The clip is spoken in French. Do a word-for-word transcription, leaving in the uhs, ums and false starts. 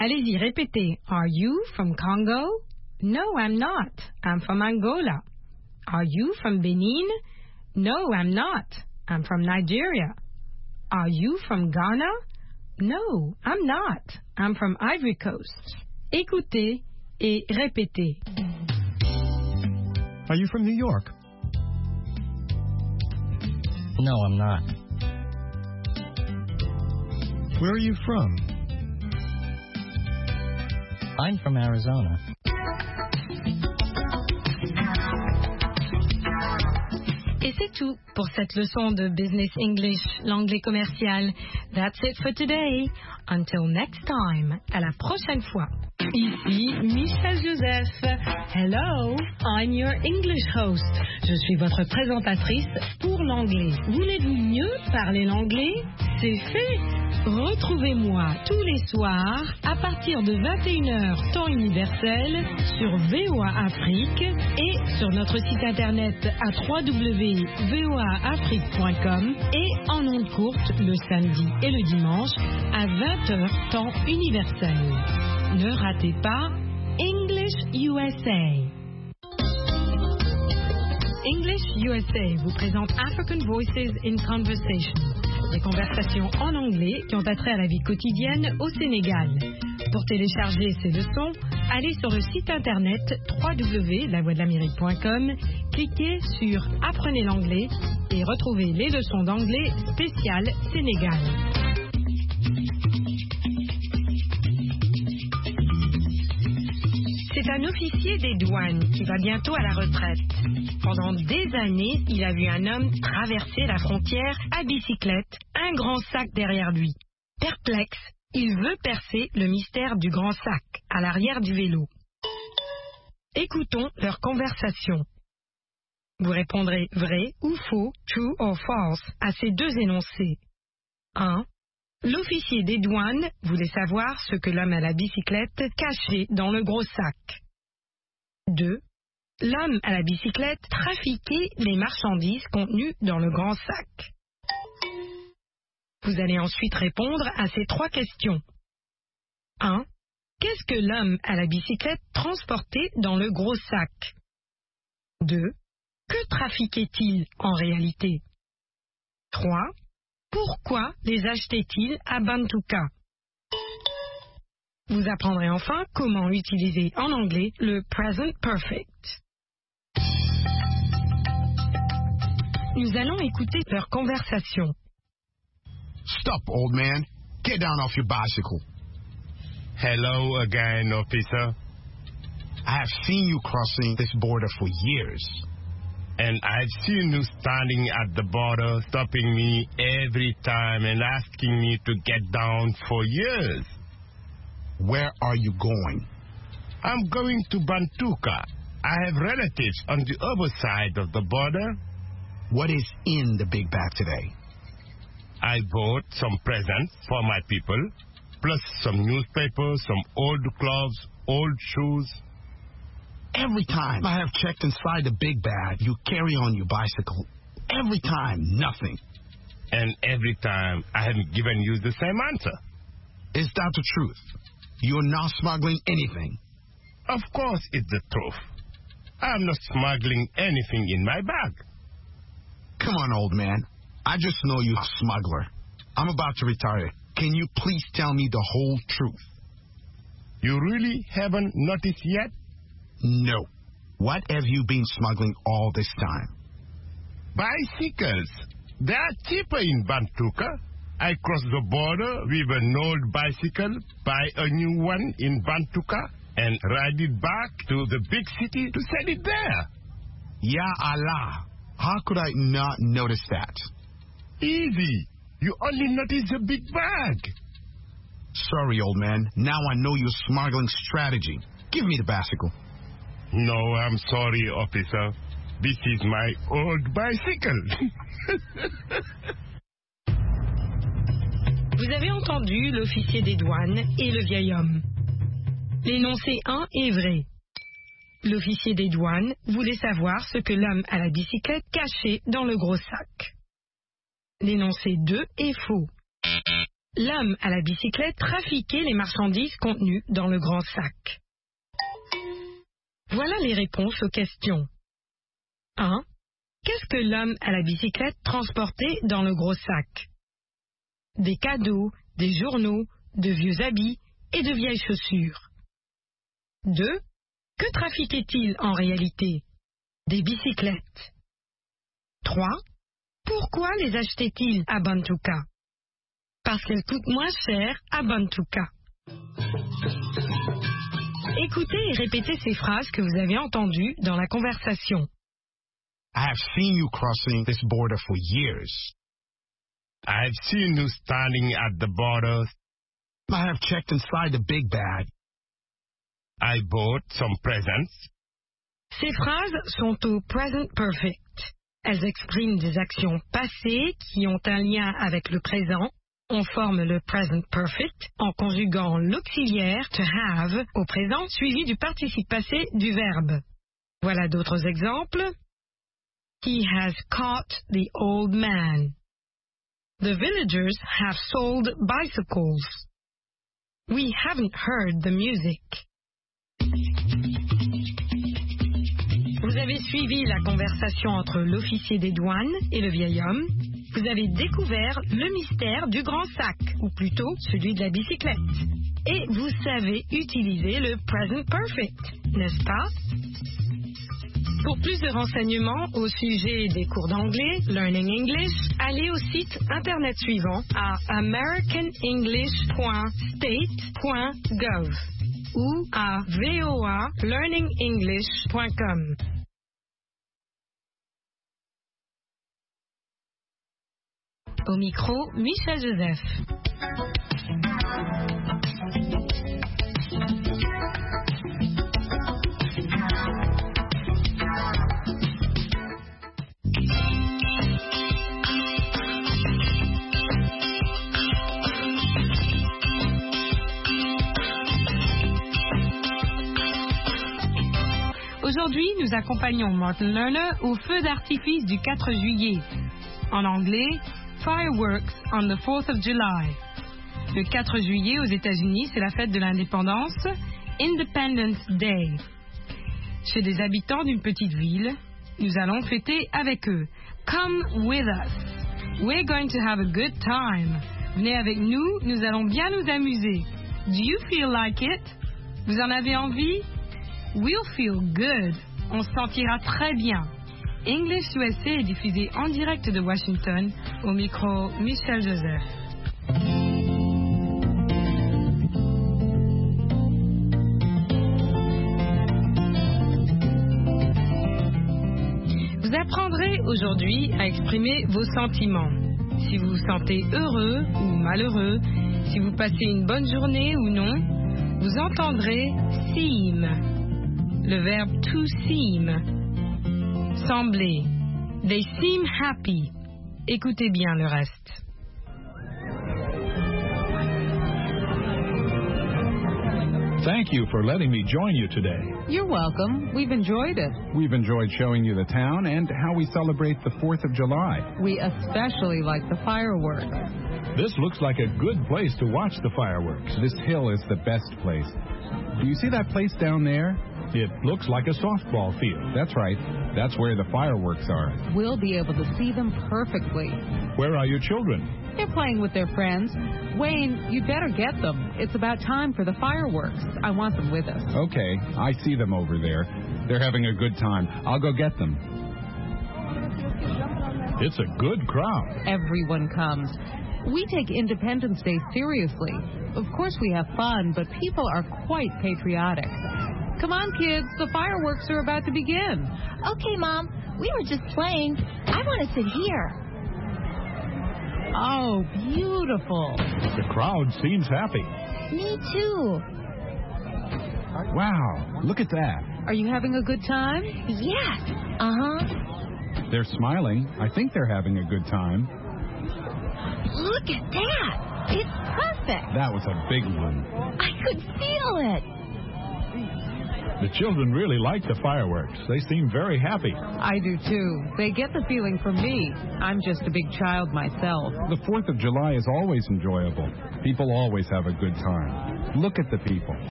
Allez-y, répétez. Are you from Congo? No, I'm not. I'm from Angola. Are you from Benin? No, I'm not. I'm from Nigeria. Are you from Ghana? No, I'm not. I'm from Ivory Coast. Écoutez et répétez. Are you from New York? No, I'm not. Where are you from? I'm from Arizona. Et c'est tout pour cette leçon de Business English, l'anglais commercial. That's it for today. Until next time. À la prochaine fois. Ici Michel Joseph. Hello, I'm your English host. Je suis votre présentatrice pour l'anglais. Voulez-vous mieux parler l'anglais? C'est fait. Retrouvez-moi tous les soirs à partir de vingt et une heures temps universel sur V O A Afrique et sur notre site internet à w w w point v o a afrique point com et en ondes courtes le samedi et le dimanche à vingt heures temps universel. Ne ratez pas English U S A. English U S A vous présente African Voices in Conversation, des conversations en anglais qui ont attrait à la vie quotidienne au Sénégal. Pour télécharger ces leçons, allez sur le site internet w w w point la voix de l'amérique point com, cliquez sur Apprenez l'anglais et retrouvez les leçons d'anglais spéciales Sénégal. C'est un officier des douanes qui va bientôt à la retraite. Pendant des années, il a vu un homme traverser la frontière à bicyclette, un grand sac derrière lui. Perplexe, il veut percer le mystère du grand sac à l'arrière du vélo. Écoutons leur conversation. Vous répondrez vrai ou faux, true or false, à ces deux énoncés. un. L'officier des douanes voulait savoir ce que l'homme à la bicyclette cachait dans le gros sac. deux. L'homme à la bicyclette trafiquait les marchandises contenues dans le grand sac. Vous allez ensuite répondre à ces trois questions. un. Qu'est-ce que l'homme à la bicyclette transportait dans le gros sac? deux. Que trafiquait-il en réalité? trois. Pourquoi les achetait-il à Bantuka? Vous apprendrez enfin comment utiliser en anglais le present perfect. Nous allons écouter leur conversation. Stop, old man. Get down off your bicycle. Hello again, officer. I have seen you crossing this border for years. And I've seen you standing at the border, stopping me every time and asking me to get down for years. Where are you going? I'm going to Bantuka. I have relatives on the other side of the border. What is in the big bag today? I bought some presents for my people, plus some newspapers, some old clothes, old shoes. Every time I have checked inside the big bag, you carry on your bicycle. Every time, nothing. And every time, I haven't given you the same answer. Is that the truth? You're not smuggling anything? Of course it's the truth. I'm not smuggling anything in my bag. Come on, old man. I just know you're a smuggler. I'm about to retire. Can you please tell me the whole truth? You really haven't noticed yet? No. What have you been smuggling all this time? Bicycles. They are cheaper in Bantuka. I cross the border with an old bicycle, buy a new one in Bantuka, and ride it back to the big city to sell it there. Ya Allah. How could I not notice that? Easy. You only notice the big bag. Sorry, old man. Now I know your smuggling strategy. Give me the bicycle. No, I'm sorry, officer. This is my old bicycle. Vous avez entendu l'officier des douanes et le vieil homme. L'énoncé un est vrai. L'officier des douanes voulait savoir ce que l'homme à la bicyclette cachait dans le gros sac. L'énoncé deux est faux. L'homme à la bicyclette trafiquait les marchandises contenues dans le grand sac. Voilà les réponses aux questions. un. Qu'est-ce que l'homme à la bicyclette transportait dans le gros sac? Des cadeaux, des journaux, de vieux habits et de vieilles chaussures. deux. Que trafiquait-il en réalité? Des bicyclettes. trois. Pourquoi les achetait-il à Bantuka? Parce qu'elles coûtent moins cher à Bantuka. Écoutez et répétez ces phrases que vous avez entendues dans la conversation. I have seen you crossing this border for years. I've seen you standing at the border. I have checked inside the big bag. I bought some presents. Ces phrases sont au present perfect. Elles expriment des actions passées qui ont un lien avec le présent. On forme le present perfect en conjuguant l'auxiliaire to have au présent suivi du participe passé du verbe. Voilà d'autres exemples. He has caught the old man. The villagers have sold bicycles. We haven't heard the music. Vous avez suivi la conversation entre l'officier des douanes et le vieil homme. Vous avez découvert le mystère du grand sac, ou plutôt celui de la bicyclette. Et vous savez utiliser le present perfect, n'est-ce pas? Pour plus de renseignements au sujet des cours d'anglais, Learning English, allez au site internet suivant à american english point state point gov ou à voa learning english point com. Au micro, Michel Joseph. Aujourd'hui, nous accompagnons Martin Lerner au feu d'artifice du quatre juillet. En anglais, Fireworks on the fourth of July. Le quatre juillet aux États-Unis, c'est la fête de l'indépendance, Independence Day. Chez des habitants d'une petite ville, nous allons fêter avec eux. Come with us. We're going to have a good time. Venez avec nous, nous allons bien nous amuser. Do you feel like it? Vous en avez envie? We'll feel good. On se sentira très bien. English U S A est diffusé en direct de Washington, au micro Michel Joseph. Vous apprendrez aujourd'hui à exprimer vos sentiments. Si vous vous sentez heureux ou malheureux, si vous passez une bonne journée ou non, vous entendrez seem. Le verbe to seem. Sembler. They seem happy. Écoutez bien le reste. Thank you for letting me join you today. You're welcome. We've enjoyed it. We've enjoyed showing you the town and how we celebrate the fourth of July. We especially like the fireworks. This looks like a good place to watch the fireworks. This hill is the best place. Do you see that place down there? It looks like a softball field. That's right. That's where the fireworks are. We'll be able to see them perfectly. Where are your children? They're playing with their friends. Wayne, you'd better get them. It's about time for the fireworks. I want them with us. Okay, I see them over there. They're having a good time. I'll go get them. It's a good crowd. Everyone comes. We take Independence Day seriously. Of course we have fun, but people are quite patriotic. Come on, kids. The fireworks are about to begin. Okay, Mom. We were just playing. I want to sit here. Oh, beautiful. The crowd seems happy. Me too. Wow, look at that. Are you having a good time? Yes. Uh-huh. They're smiling. I think they're having a good time. Look at that. It's perfect. That was a big one. I could feel it. The children really like the fireworks. They seem very happy. I do too. They get the feeling from me. I'm just a big child myself. The fourth of July is always enjoyable. People always have a good time. Look at the people.